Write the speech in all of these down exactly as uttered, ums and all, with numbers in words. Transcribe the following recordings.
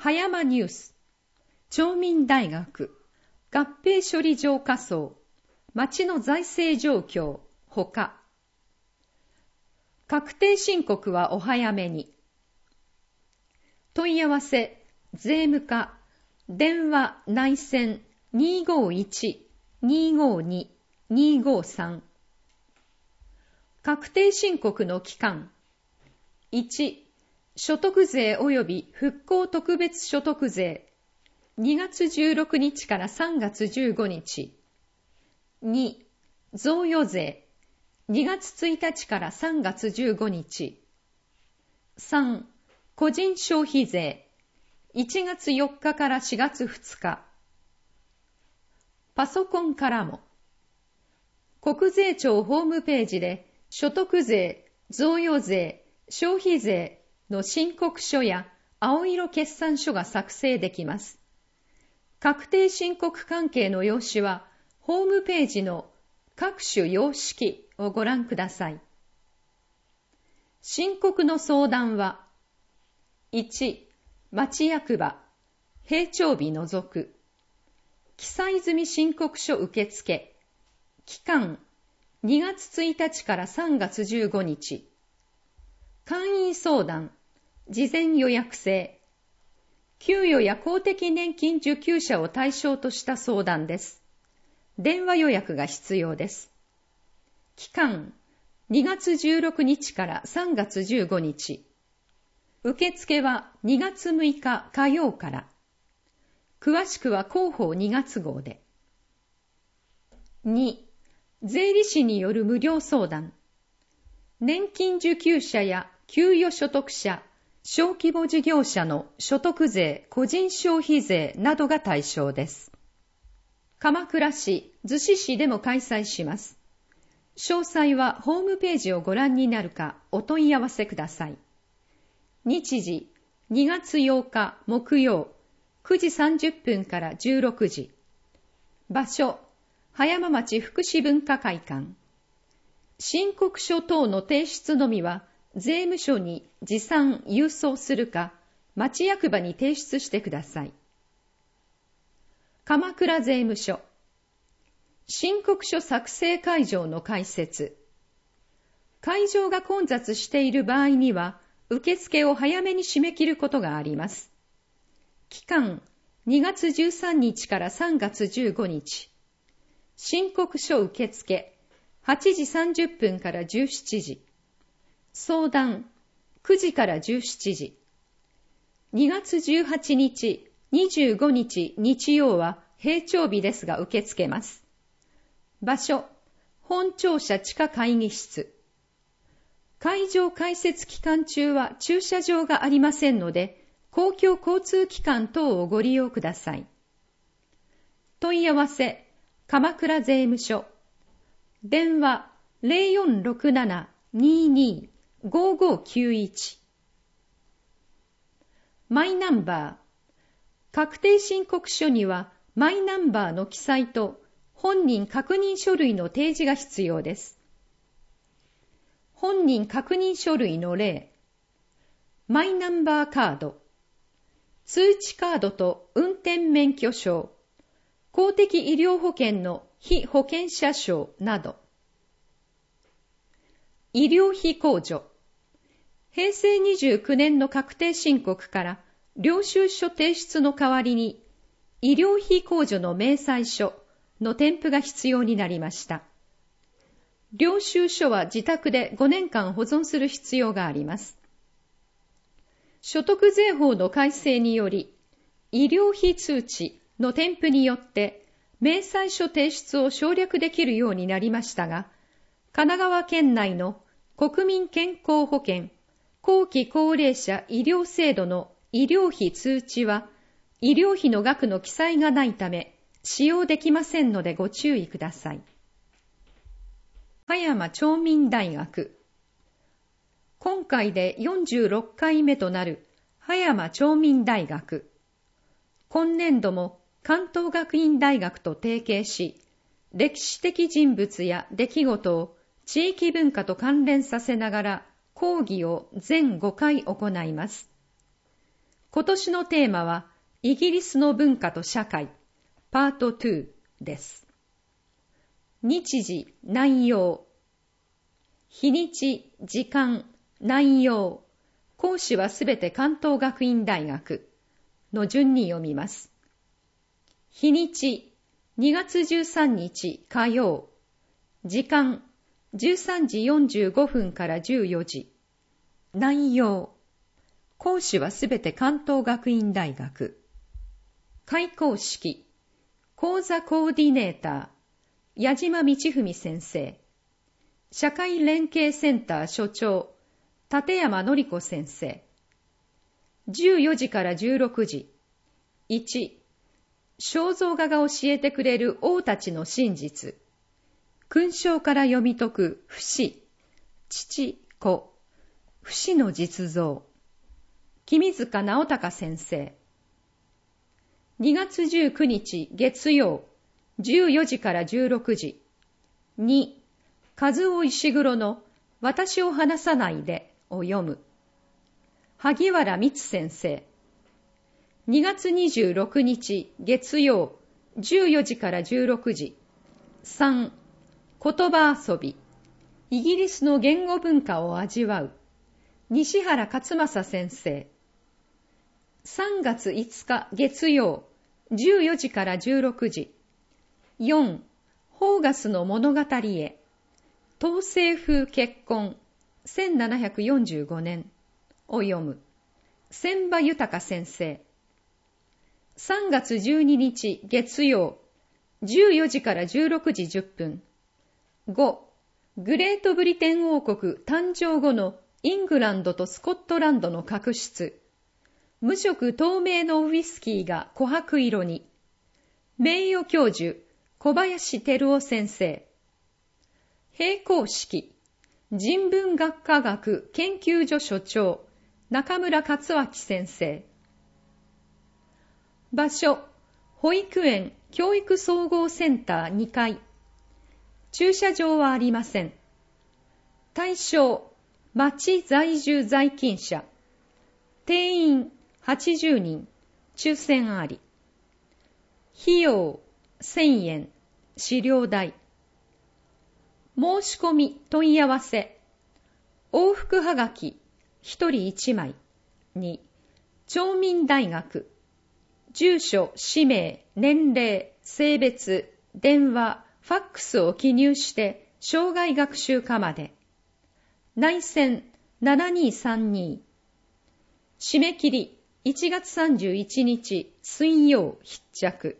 葉山ニュース、町民大学、合併処理場仮想、町の財政状況、ほか。確定申告はお早めに。問い合わせ、税務課、電話内線 にーごーいち にーごーに にーごーさん。確定申告の期間。いち、所得税及び復興特別所得税。にがつじゅうろくにちからさんがつじゅうごにち。に、贈与税。にがつついたちからさんがつじゅうごにち。さん、個人消費税。いちがつよっかからしがつふつか。パソコンからも。国税庁ホームページで所得税、贈与税、消費税の申告書や青色決算書が作成できます。確定申告関係の用紙はホームページの各種様式をご覧ください。申告の相談は、いち、町役場、閉庁日除く。記載済み申告書受付。期間、にがつついたちからさんがつじゅうごにち。簡易相談、事前予約制。給与や公的年金受給者を対象とした相談です。電話予約が必要です。期間、にがつじゅうろくにちからさんがつじゅうごにち。受付はにがつむいか火曜から。詳しくは広報にがつ号で。に、税理士による無料相談。年金受給者や給与所得者、小規模事業者の所得税、個人消費税などが対象です。鎌倉市、逗子市でも開催します。詳細はホームページをご覧になるかお問い合わせください。日時、にがつようか木曜、くじさんじゅっぷんからじゅうろくじ。場所、葉山町福祉文化会館。申告書等の提出のみは、税務署に持参郵送するか、町役場に提出してください。鎌倉税務署。申告書作成会場の開設。会場が混雑している場合には、受付を早めに締め切ることがあります。期間、にがつじゅうさんにちからさんがつじゅうごにち。申告書受付、はちじさんじゅっぷんからじゅうしちじ。相談、くじからじゅうしちじ。にがつじゅうはちにち、にじゅうごにち日曜は閉庁日ですが受け付けます。場所、本庁舎地下会議室。会場開設期間中は駐車場がありませんので、公共交通機関等をご利用ください。問い合わせ、鎌倉税務署。電話 ゼロよんろくなな にーにー ごーごーきゅういち。マイナンバー。確定申告書にはマイナンバーの記載と本人確認書類の提示が必要です。本人確認書類の例。マイナンバーカード。通知カードと運転免許証。公的医療保険の被保険者証など。医療費控除。へいせいにじゅうきゅうねんの確定申告から領収書提出の代わりに医療費控除の明細書の添付が必要になりました。領収書は自宅でごねんかん保存する必要があります。所得税法の改正により、医療費通知の添付によって明細書提出を省略できるようになりましたが、神奈川県内の国民健康保険後期高齢者医療制度の医療費通知は、医療費の額の記載がないため、使用できませんのでご注意ください。葉山町民大学。今回でよんじゅうろっかいめとなる葉山町民大学。今年度も関東学院大学と提携し、歴史的人物や出来事を地域文化と関連させながら講義を全ごかい行います。 今年のテーマは、イギリスの文化と社会、パートにです。日時、内容。日にち、時間、内容。講師はすべて関東学院大学の順に読みます。日にち、にがつじゅうさんにち火曜。時間、じゅうさんじよんじゅうごふんからじゅうよじ。内容。講師はすべて関東学院大学。開講式。講座コーディネーター、矢島道文先生。社会連携センター所長、立山典子先生。じゅうよじからじゅうろくじ。いち、肖像画が教えてくれる王たちの真実。勲章から読み解く不死、父、子、不死の実像。君塚直隆先生。にがつじゅうくにち月曜、じゅうよじからじゅうろくじ。に、和尾石黒の私を話さないでを読む。萩原光先生。にがつにじゅうろくにち月曜、じゅうよじからじゅうろくじ。さん、言葉遊び。イギリスの言語文化を味わう。西原勝正先生。さんがついつか月曜、じゅうよじからじゅうろくじ。よん、ホーガスの物語へ。統制風結婚、せんななひゃくよんじゅうごねんを読む。千葉豊先生。さんがつじゅうににち月曜、じゅうよじからじゅうろくじじゅっぷん。ご、グレートブリテン王国誕生後のイングランドとスコットランドの確執。無色透明のウイスキーが琥珀色に。名誉教授、小林照夫先生。閉講式。人文学科学研究所所長、中村克明先生。場所、保育園教育総合センターにかい。駐車場はありません。対象、町在住在勤者。定員はちじゅうにん、抽選あり。費用せんえん、資料代。申し込み問い合わせ。往復はがきひとりいちまい。に、町民大学。住所、氏名、年齢、性別、電話、ファックスを記入して生涯学習課まで。内線ななにさんに。締め切りいちがつさんじゅういちにち水曜必着。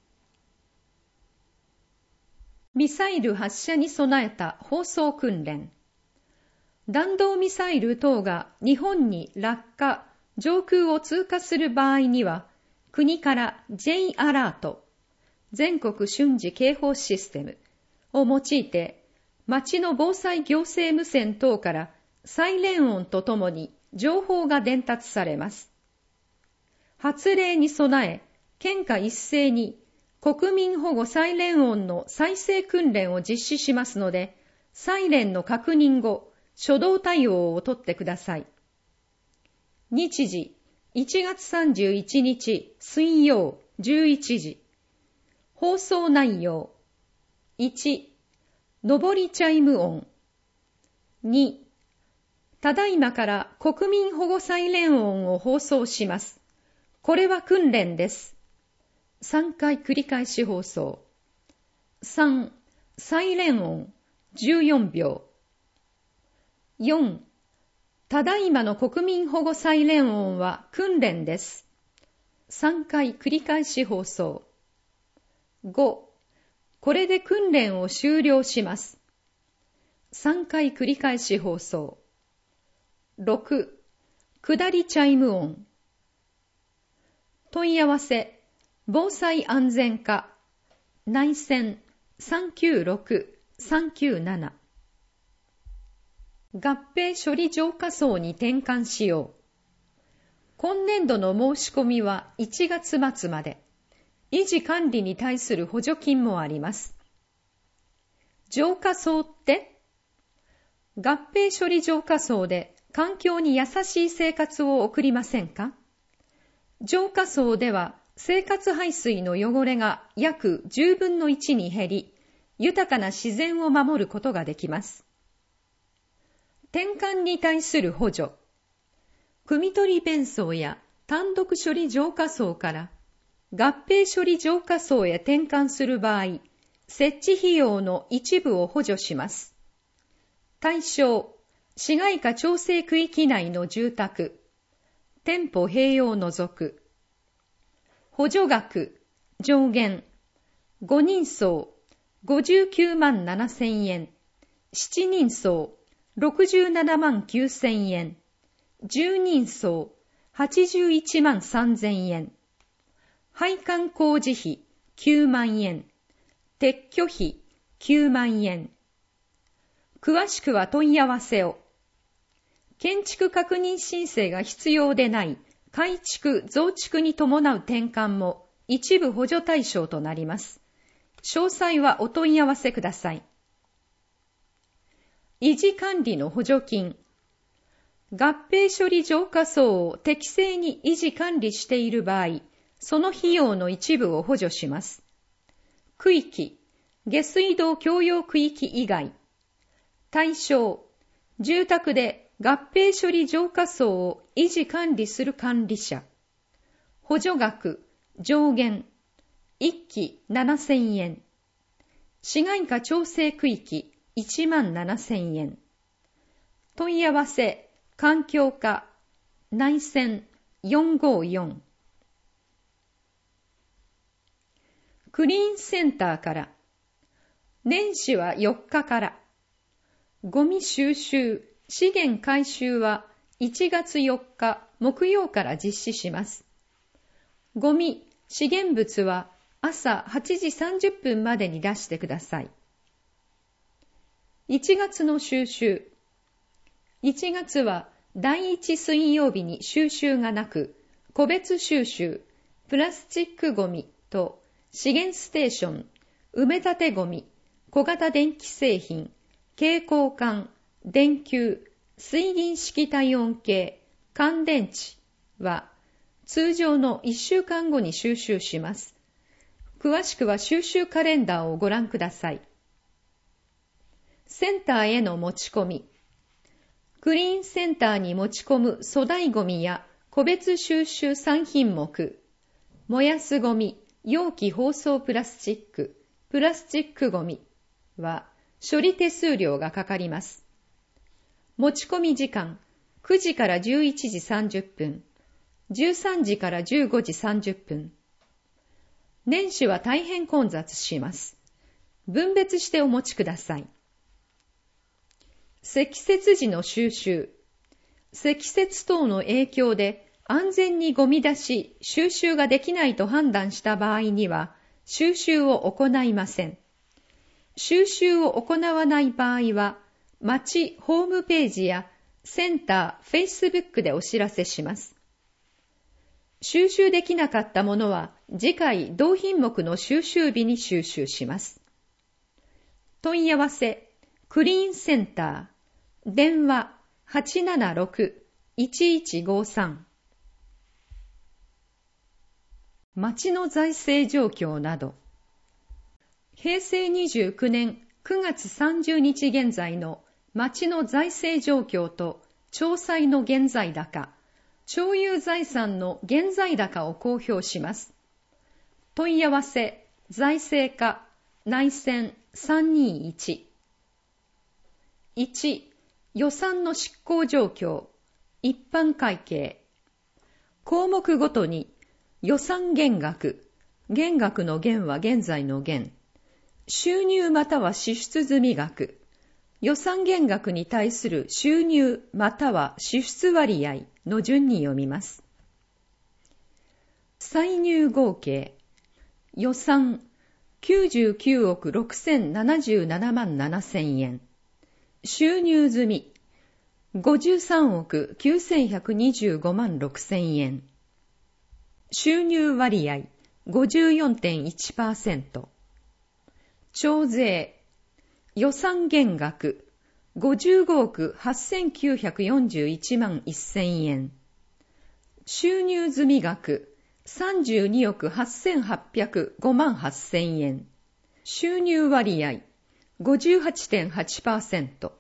ミサイル発射に備えた放送訓練。弾道ミサイル等が日本に落下、上空を通過する場合には、国から J アラート、全国瞬時警報システムを用いて、町の防災行政無線等からサイレン音とともに情報が伝達されます。発令に備え、県下一斉に国民保護サイレン音の再生訓練を実施しますので、サイレンの確認後、初動対応をとってください。日時、いちがつさんじゅういちにち水曜じゅういちじ。放送内容。いち、上りチャイム音。に、ただいまから国民保護サイレン音を放送します。これは訓練です。さんかい繰り返し放送。さん、サイレン音じゅうよんびょう。よん、ただいまの国民保護サイレン音は訓練です。さんかい繰り返し放送。ご、これで訓練を終了します。さんかい繰り返し放送。ろく、下りチャイム音。問い合わせ、防災安全課、内線さんきゅうろく さんきゅうなな。合併処理浄化槽に転換しよう。今年度の申し込みはいちがつまつまで、維持管理に対する補助金もあります。浄化槽って合併処理浄化槽で環境に優しい生活を送りませんか？ 浄化槽では生活排水の汚れが約じゅうぶんのいちに減り、豊かな自然を守ることができます。転換に対する補助。汲み取り弁槽や単独処理浄化槽から合併処理浄化槽へ転換する場合、設置費用の一部を補助します。対象、市街化調整区域内の住宅、店舗併用除く。補助額、上限、ごにん層、ごじゅうきゅうまんななせんえん、ななにん層、ろくじゅうななまんきゅうせんえん、じゅうにん層、はちじゅういちまんさんぜんえん、配管工事費きゅうまんえん、撤去費きゅうまんえん。詳しくは問い合わせを。建築確認申請が必要でない改築・増築に伴う転換も一部補助対象となります。詳細はお問い合わせください。維持管理の補助金。合併処理浄化槽を適正に維持管理している場合、その費用の一部を補助します。区域、下水道共用区域以外。対象、住宅で合併処理浄化槽を維持管理する管理者。補助額、上限、いっきななせんえん。市街化調整区域いちまんななせんえん。問い合わせ、環境課、内線よんごよん。クリーンセンターから。年始はよっかから。ゴミ収集、資源回収はいちがつよっか木曜から実施します。ゴミ、資源物は朝はちじさんじゅっぷんまでに出してください。いちがつの収集。いちがつはだいいち水曜日に収集がなく、個別収集、プラスチックゴミと資源ステーション、埋め立てゴミ、小型電気製品、蛍光管、電球、水銀式体温計、乾電池は通常のいっしゅうかんごに収集します。詳しくは収集カレンダーをご覧ください。センターへの持ち込み。クリーンセンターに持ち込む粗大ゴミや個別収集さんひんもく、燃やすゴミ、容器包装プラスチック、プラスチックゴミは処理手数料がかかります。持ち込み時間、くじからじゅういちじさんじゅっぷん、じゅうさんじからじゅうごじさんじゅっぷん。年始は大変混雑します。分別してお持ちください。積雪時の収集。積雪等の影響で安全にゴミ出し、収集ができないと判断した場合には、収集を行いません。収集を行わない場合は、町ホームページやセンター、フェイスブックでお知らせします。収集できなかったものは、次回同品目の収集日に収集します。問い合わせ、クリーンセンター。電話 はちななろく いちいちごさん。町の財政状況など。へいせいにじゅうきゅうねんくがつさんじゅうにち現在の町の財政状況と町債の現在高、町有財産の現在高を公表します。問い合わせ、財政課、内線さんにいち。いち、予算の執行状況、一般会計。項目ごとに、予算減額、減額の減は現在の減、収入または支出済額、予算減額に対する収入または支出割合の順に読みます。歳入合計、予算きゅうじゅうきゅうおくろくせんななじゅうななまんななせんえん、収入済みごじゅうさんおくきゅうせんひゃくにじゅうごまんろくせんえん、収入割合 ごじゅうよんてんいちパーセント、徴税予算減額ごじゅうごおくはっせんきゅうひゃくよんじゅういちまんせんえん、 収入済額さんじゅうにおくはっせんはっぴゃくごまんはっせんえん。収入割合 ごじゅうはちてんはちパーセント。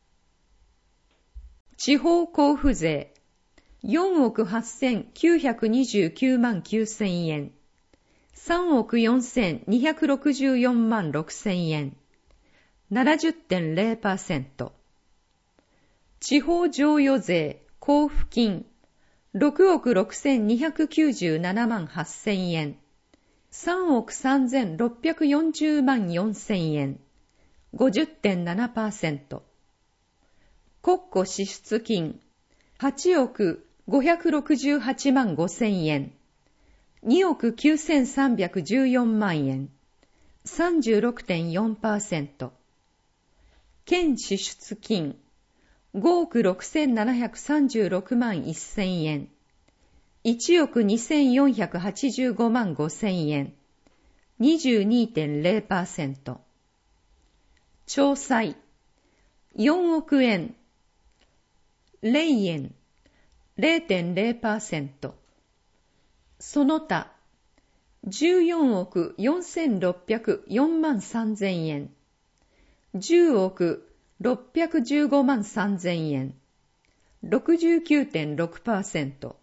地方交付税よんおくはっせんきゅうひゃくにじゅうきゅうまんきゅうせんえん。さんおくよんせんにひゃくろくじゅうよんまんろくせんえん。ななじゅってんゼロパーセント。地方譲与税交付金ろくおくろくせんにひゃくきゅうじゅうななまんはっせんえん。さんおくさんぜんろっぴゃくよんじゅうまんよんせんえん。ごじゅってんななパーセント。国庫支出金はちおくごひゃくろくじゅうはちまんごせんえん。におくきゅうせんさんびゃくじゅうよんまんえん。さんじゅうろくてんよんパーセント。県支出金ごおくろくせんななひゃくさんじゅうろくまんせんえん。いちおくにせんよんひゃくはちじゅうごまんごせんえん。にじゅうにてんゼロパーセント。徴歳よんおくえん。ゼロえん。ゼロてんゼロパーセント。その他じゅうよんおくよんせんろっぴゃくよんまんさんぜんえん。じゅうおくろっぴゃくじゅうごまんさんぜんえん。ろくじゅうきゅうてんろくパーセント。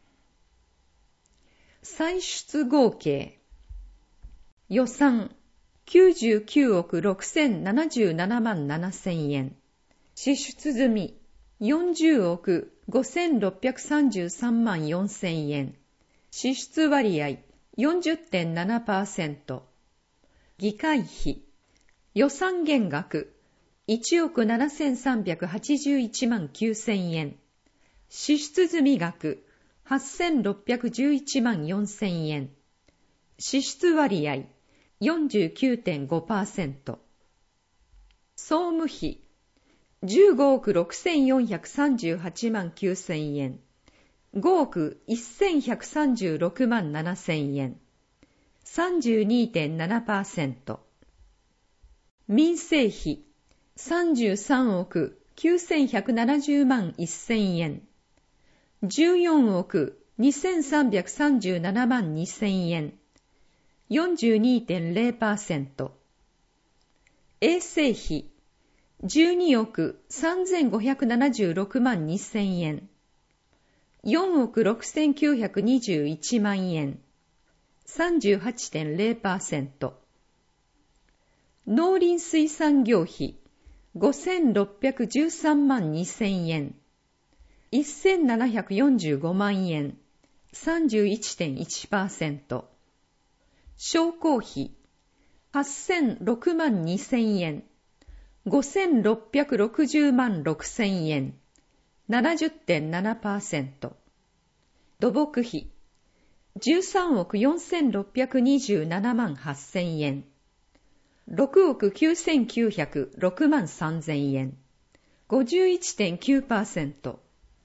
歳出合計予算きゅうじゅうきゅうおくろくせんななじゅうななまんななせんえん。支出済みよんじゅうおくごせんろっぴゃくさんじゅうさんまんよんせんえん。支出割合 よんじゅってんななパーセント。議会費予算減額いちおくななせんさんびゃくはちじゅういちまんきゅうせんえん。支出済み額はっせんろっぴゃくじゅういちまんよんせんえん。支出割合 よんじゅうきゅうてんごパーセント。総務費じゅうごおくろくせんよんひゃくさんじゅうはちまんきゅうせんえん。ごおくせんひゃくさんじゅうろくまんななせんえん。さんじゅうにてんななパーセント。民生費さんじゅうさんおくきゅうせんひゃくななじゅうまんせんえん。じゅうよんおくにせんさんびゃくさんじゅうななまんにせんえん。よんじゅうにてんゼロパーセント。衛生費じゅうにおくさんぜんごひゃくななじゅうろくまんにせんえん。よんおくろくせんきゅうひゃくにじゅういちまんえん。さんじゅうはちてんゼロパーセント。農林水産業費ごせんろっぴゃくじゅうさんまんにせんえん。せんななひゃくよんじゅうごまんえん。さんじゅういちてんいちパーセント。商工費はっせんろくまんにせんえん。ごせんろっぴゃくろくじゅうまんろくせんえん。ななじゅってんななパーセント。土木費じゅうさんおくよんせんろっぴゃくにじゅうななまんはっせんえん。ろくおくきゅうせんきゅうひゃくろくまんさんぜんえん。ごじゅういちてんきゅうパーセント。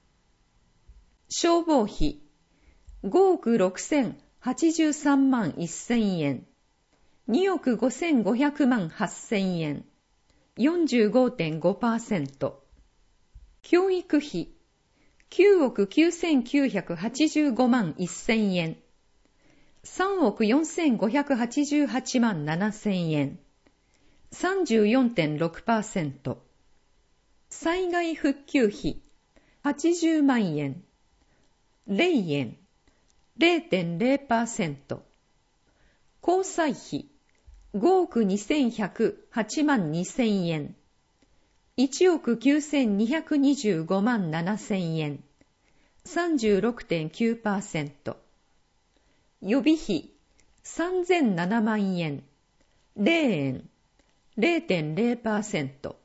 消防費ごおくろくせんはちじゅうさんまんせんえん。におくごせんごひゃくまんはっせんえん。よんじゅうごてんごパーセント。教育費きゅうおくきゅうせんきゅうひゃくはちじゅうごまんせんえん。さんおくよんせんごひゃくはちじゅうはちまんななせんえん。さんじゅうよんてんろくパーセント。災害復旧費はちじゅうまんえん。ゼロえん。ゼロてんゼロパーセント。交際費ごおくにせんひゃくはちまんにせんえん。いちおくきゅうせんにひゃくにじゅうごまんななせんえん。さんじゅうろくてんきゅうパーセント。予備費さんぜんななまんえん。ゼロえん。ゼロてんゼロパーセント。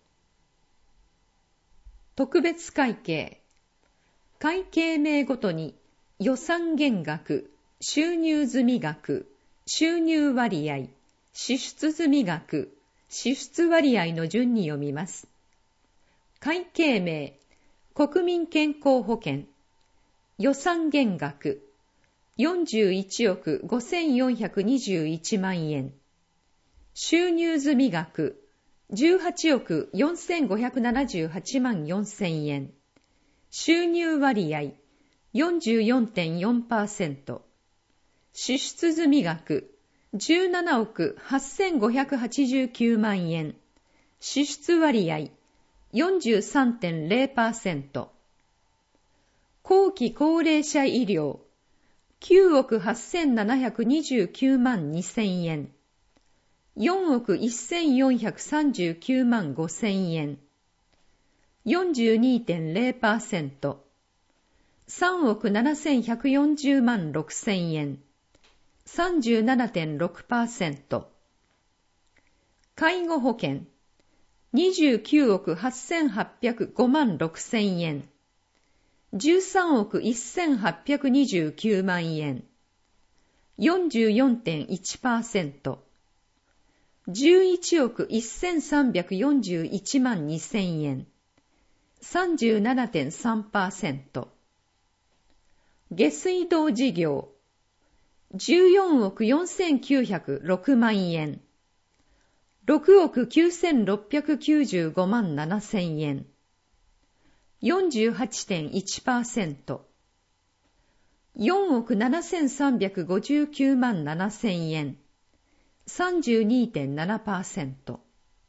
特別会計会計名ごとに予算減額、収入済み額、収入割合、支出済み額、支出割合の順に読みます。会計名、国民健康保険、予算減額、よんじゅういちおくごせんよんひゃくにじゅういちまんえん。収入済み額、じゅうはちおくよんせんごひゃくななじゅうはちまんよんせんえん。収入割合、 よんじゅうよんてんよんパーセント、支出済額じゅうななおくはっせんごひゃくはちじゅうきゅうまんえん、支出割合 よんじゅうさんてんゼロパーセント、後期高齢者医療きゅうおくはっせんななひゃくにじゅうきゅうまんにせんえん、よんおくせんよんひゃくさんじゅうきゅうまんごせんえん、よんじゅうにてんゼロパーセント、さんおくななせんひゃくよんじゅうまんろくせんえん、さんじゅうななてんろくパーセント、介護保険にじゅうきゅうおくはっせんはっぴゃくごまんろくせんえん、じゅうさんおくせんはっぴゃくにじゅうきゅうまんえん、よんじゅうよんてんいちパーセント、じゅういちおくせんさんびゃくよんじゅういちまんにせんえん、さんじゅうななてんさんパーセント、下水道事業じゅうよんおくよんせんきゅうひゃくろくまんえん、ろくおくきゅうせんろっぴゃくきゅうじゅうごまんななせんえん、よんじゅうはちてんいちパーセント、よんおくななせんさんびゃくごじゅうきゅうまんななせんえん、さんじゅうにてんななパーセント。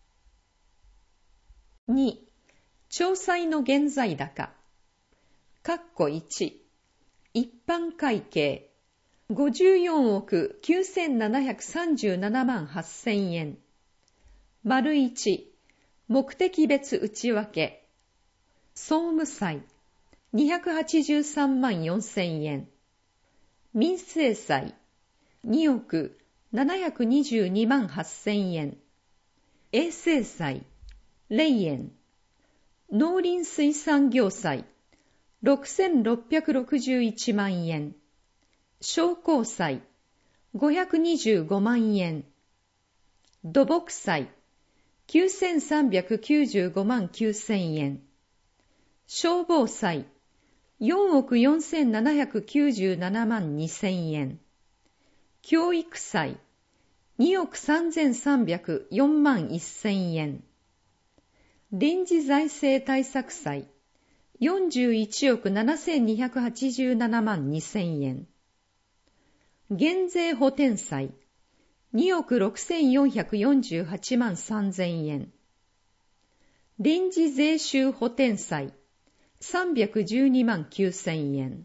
に、詳細の現在高。括弧いち、一般会計ごじゅうよんおくきゅうせんななひゃくさんじゅうななまんはっせんえん。丸いち、目的別内訳。総務債にひゃくはちじゅうさんまんよんせんえん。民生債におくななひゃくにじゅうにまんはっせんえん。衛生債ゼロえん。農林水産業債ろくせんろっぴゃくろくじゅういちまんえん。商工債ごひゃくにじゅうごまんえん。土木債きゅうせんさんびゃくきゅうじゅうごまんきゅうせんえん。消防債よんおくよんせんななひゃくきゅうじゅうななまんにせんえん。教育債におくさんぜんさんびゃくよんまんせんえん。臨時財政対策債よんじゅういちおくななせんにひゃくはちじゅうななまんにせんえん。減税補填債におくろくせんよんひゃくよんじゅうはちまんさんぜんえん。臨時税収補填債さんびゃくじゅうにまんきゅうせんえん。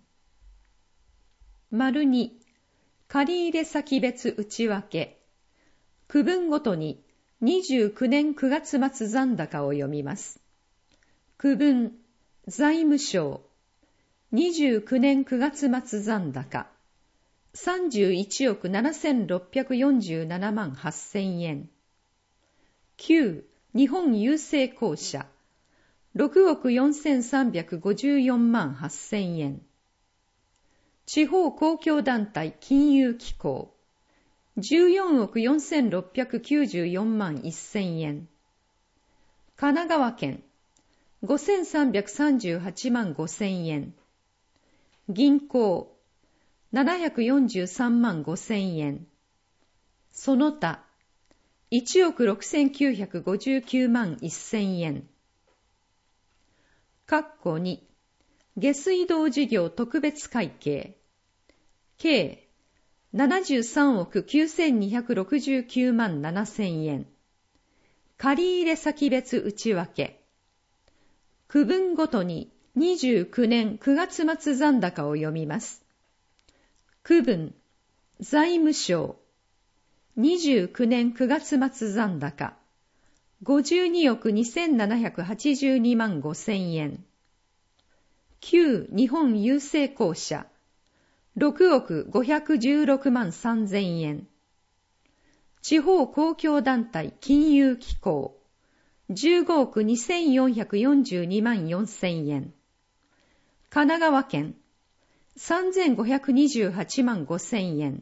丸に、借入先別内訳。区分ごとににじゅうきゅうねんくがつ末残高を読みます。区分、財務省。にじゅうきゅうねんくがつ末残高。さんじゅういちおくななせんろっぴゃくよんじゅうななまんはっせんえん。旧日本郵政公社ろくおくよんせんさんびゃくごじゅうよんまんはっせんえん。地方公共団体金融機構じゅうよんおくよんせんろっぴゃくきゅうじゅうよんまんせんえん。神奈川県ごせんさんびゃくさんじゅうはちまんごせんえん。銀行ななひゃくよんじゅうさんまんごせんえん。その他いちおくろくせんきゅうひゃくごじゅうきゅうまんせんえん。括弧に、下水道事業特別会計計ななじゅうさんおくきゅうせんにひゃくろくじゅうきゅうまんななせんえん。借入先別内訳。区分ごとににじゅうきゅうねんくがつ末残高を読みます。区分、財務省。にじゅうきゅうねんくがつ末残高。ごじゅうにおくにせんななひゃくはちじゅうにまんごせんえん。旧日本郵政公社。ろくおくごひゃくじゅうろくまんさんぜんえん。地方公共団体金融機構。じゅうごおくにせんよんひゃくよんじゅうにまんよんせんえん。神奈川県。さんぜんごひゃくにじゅうはちまんごせんえん。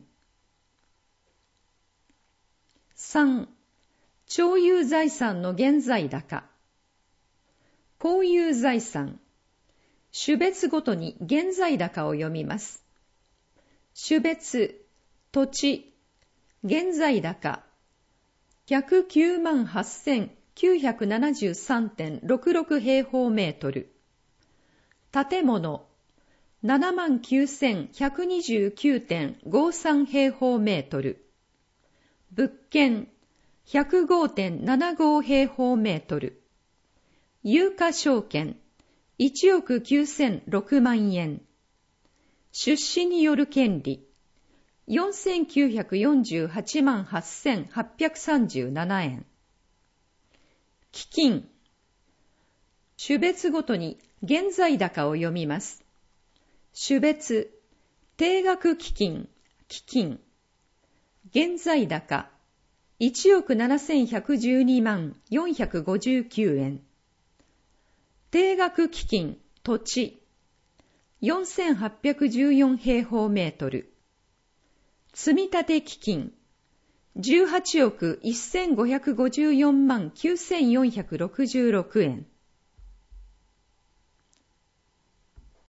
さん、徴有財産の現在高。公有財産。種別ごとに現在高を読みます。種別、土地、現在高。ひゃくきゅうまんはっせんきゅうひゃくななじゅうさんてんろくろく平方メートル。建物、 ななまんきゅうせんひゃくにじゅうきゅうてんごさん 平方メートル。物件 ひゃくごてんななご 平方メートル。有価証券いちおくきゅうせんろくまんえん。出資による権利よんせんきゅうひゃくよんじゅうはちまんはっせんはっぴゃくさんじゅうななえん。基金。種別ごとに現在高を読みます。種別、定額基金、基金。現在高、いちおくななせんひゃくじゅうにまんよんひゃくごじゅうきゅうえん。定額基金、土地、よんせんはっぴゃくじゅうよん平方メートル。積立基金、じゅうはちおくせんごひゃくごじゅうよんまんきゅうせんよんひゃくろくじゅうろくえん。